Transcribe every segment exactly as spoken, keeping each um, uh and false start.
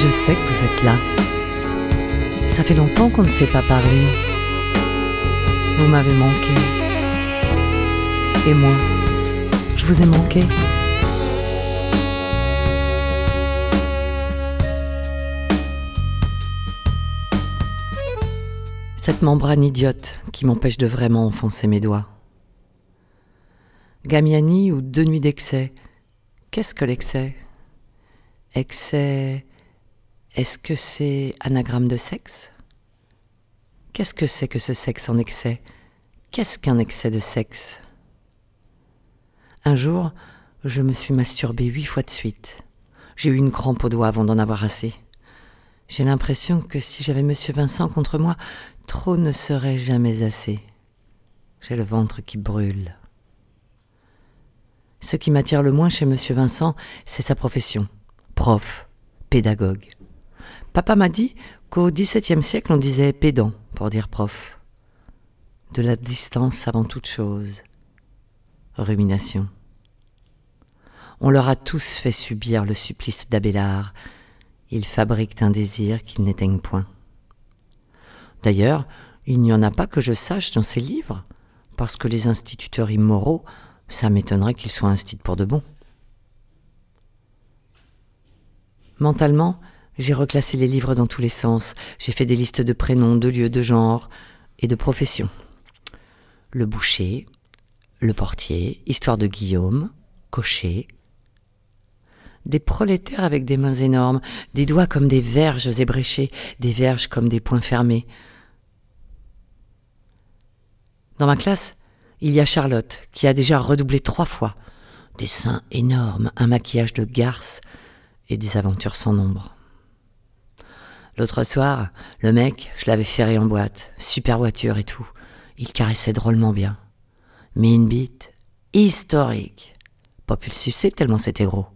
Je sais que vous êtes là. Ça fait longtemps qu'on ne s'est pas parlé. Vous m'avez manqué. Et moi, je vous ai manqué. Cette membrane idiote qui m'empêche de vraiment enfoncer mes doigts. Gamiani ou deux nuits d'excès. Qu'est-ce que l'excès ? Excès, est-ce que c'est anagramme de sexe ? Qu'est-ce que c'est que ce sexe en excès ? Qu'est-ce qu'un excès de sexe ? Un jour, je me suis masturbée huit fois de suite. J'ai eu une crampe au doigt avant d'en avoir assez. J'ai l'impression que si j'avais Monsieur Vincent contre moi, trop ne serait jamais assez. J'ai le ventre qui brûle. Ce qui m'attire le moins chez Monsieur Vincent, c'est sa profession. Prof, pédagogue. Papa m'a dit qu'au dix-septième siècle, on disait pédant pour dire prof. De la distance avant toute chose. Rumination. On leur a tous fait subir le supplice d'Abélard. Ils fabriquent un désir qu'ils n'éteignent point. D'ailleurs, il n'y en a pas que je sache dans ces livres, parce que les instituteurs immoraux, ça m'étonnerait qu'ils soient instits pour de bon. Mentalement, j'ai reclassé les livres dans tous les sens. J'ai fait des listes de prénoms, de lieux, de genres et de professions. Le boucher, le portier, histoire de Guillaume, cocher. Des prolétaires avec des mains énormes, des doigts comme des verges ébréchées, des verges comme des poings fermés. Dans ma classe, il y a Charlotte, qui a déjà redoublé trois fois. Des seins énormes, un maquillage de garce et des aventures sans nombre. L'autre soir, le mec, je l'avais ferré en boîte, super voiture et tout. Il caressait drôlement bien. Mais une bite historique. Pas pu le sucer tellement c'était gros.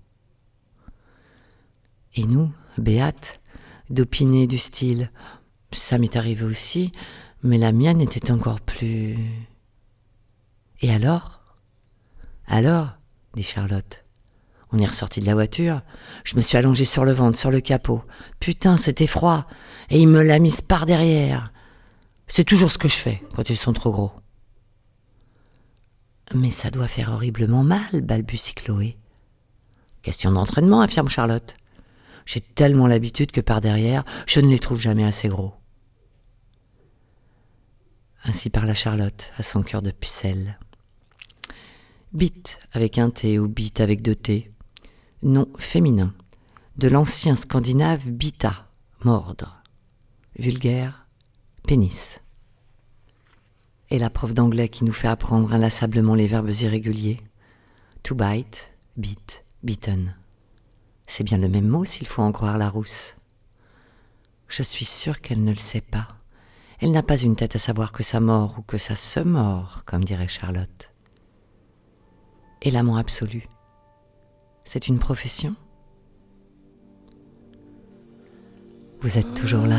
Et nous, béates, d'opiner du style « ça m'est arrivé aussi, mais la mienne était encore plus... » Et alors ? Alors, dit Charlotte. On est ressorti de la voiture. Je me suis allongée sur le ventre, sur le capot. Putain, c'était froid. Et il me l'a mise par derrière. C'est toujours ce que je fais quand ils sont trop gros. Mais ça doit faire horriblement mal, balbutie Chloé. Question d'entraînement, affirme Charlotte. J'ai tellement l'habitude que par derrière, je ne les trouve jamais assez gros. Ainsi parla Charlotte à son cœur de pucelle. Bite avec un T ou bite avec deux T. Nom féminin. De l'ancien scandinave bita, mordre. Vulgaire, pénis. Et la prof d'anglais qui nous fait apprendre inlassablement les verbes irréguliers. To bite, beat, beaten. C'est bien le même mot s'il faut en croire Larousse. Je suis sûre qu'elle ne le sait pas. Elle n'a pas une tête à savoir que ça mord ou que ça se mord, comme dirait Charlotte. Et l'amant absolu, c'est une profession ? Vous êtes toujours là ?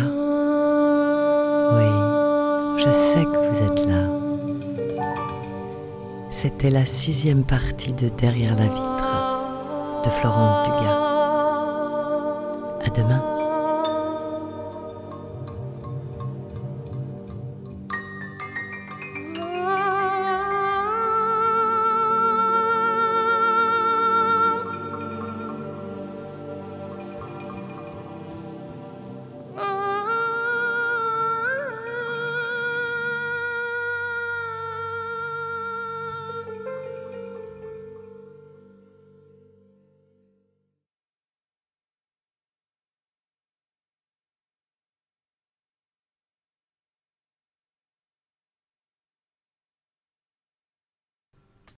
Oui, je sais que vous êtes là. C'était la sixième partie de Derrière la vitre de Florence Dugas. À demain.